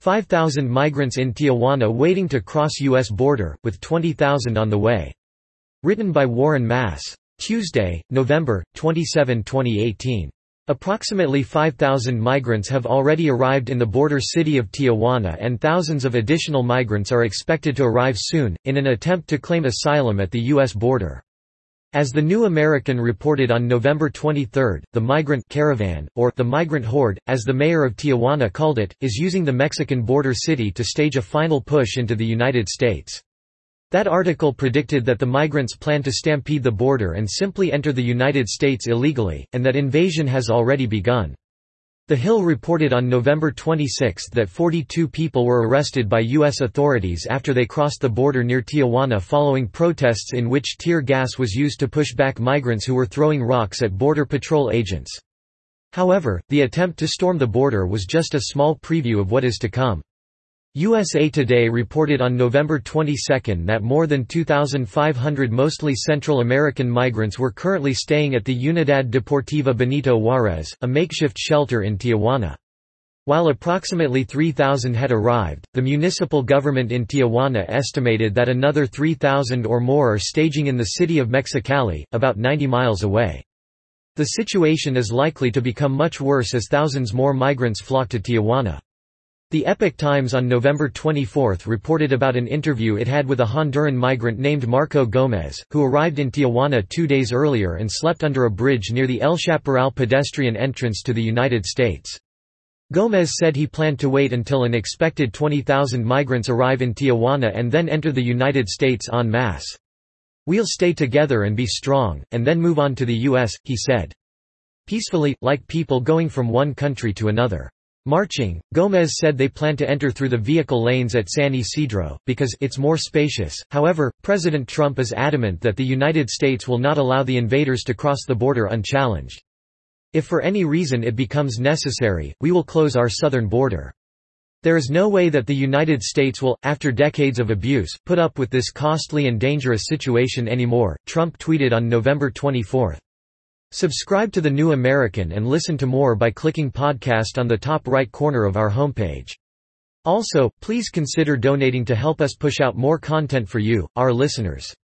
5,000 migrants in Tijuana waiting to cross U.S. border, with 20,000 on the way. Written by Warren Mass. Tuesday, November 27, 2018. Approximately 5,000 migrants have already arrived in the border city of Tijuana, and thousands of additional migrants are expected to arrive soon, in an attempt to claim asylum at the U.S. border. As the New American reported on November 23, the migrant caravan, or the migrant horde, as the mayor of Tijuana called it, is using the Mexican border city to stage a final push into the United States. That article predicted that the migrants plan to stampede the border and simply enter the United States illegally, and that invasion has already begun. The Hill reported on November 26 that 42 people were arrested by U.S. authorities after they crossed the border near Tijuana following protests in which tear gas was used to push back migrants who were throwing rocks at Border Patrol agents. However, the attempt to storm the border was just a small preview of what is to come. USA Today reported on November 22 that more than 2,500 mostly Central American migrants were currently staying at the Unidad Deportiva Benito Juárez, a makeshift shelter in Tijuana. While approximately 3,000 had arrived, the municipal government in Tijuana estimated that another 3,000 or more are staging in the city of Mexicali, about 90 miles away. The situation is likely to become much worse as thousands more migrants flock to Tijuana. The Epoch Times on November 24 reported about an interview it had with a Honduran migrant named Marco Gomez, who arrived in Tijuana 2 days earlier and slept under a bridge near the El Chaparral pedestrian entrance to the United States. Gomez said he planned to wait until an expected 20,000 migrants arrive in Tijuana and then enter the United States en masse. "We'll stay together and be strong, and then move on to the U.S., he said. Peacefully, like people going from one country to another. Marching, Gomez said they plan to enter through the vehicle lanes at San Isidro, because it's more spacious. However, President Trump is adamant that the United States will not allow the invaders to cross the border unchallenged. If for any reason it becomes necessary, we will close our southern border. There is no way that the United States will, after decades of abuse, put up with this costly and dangerous situation anymore, Trump tweeted on November 24. Subscribe to The New American and listen to more by clicking podcast on the top right corner of our homepage. Also, please consider donating to help us push out more content for you, our listeners.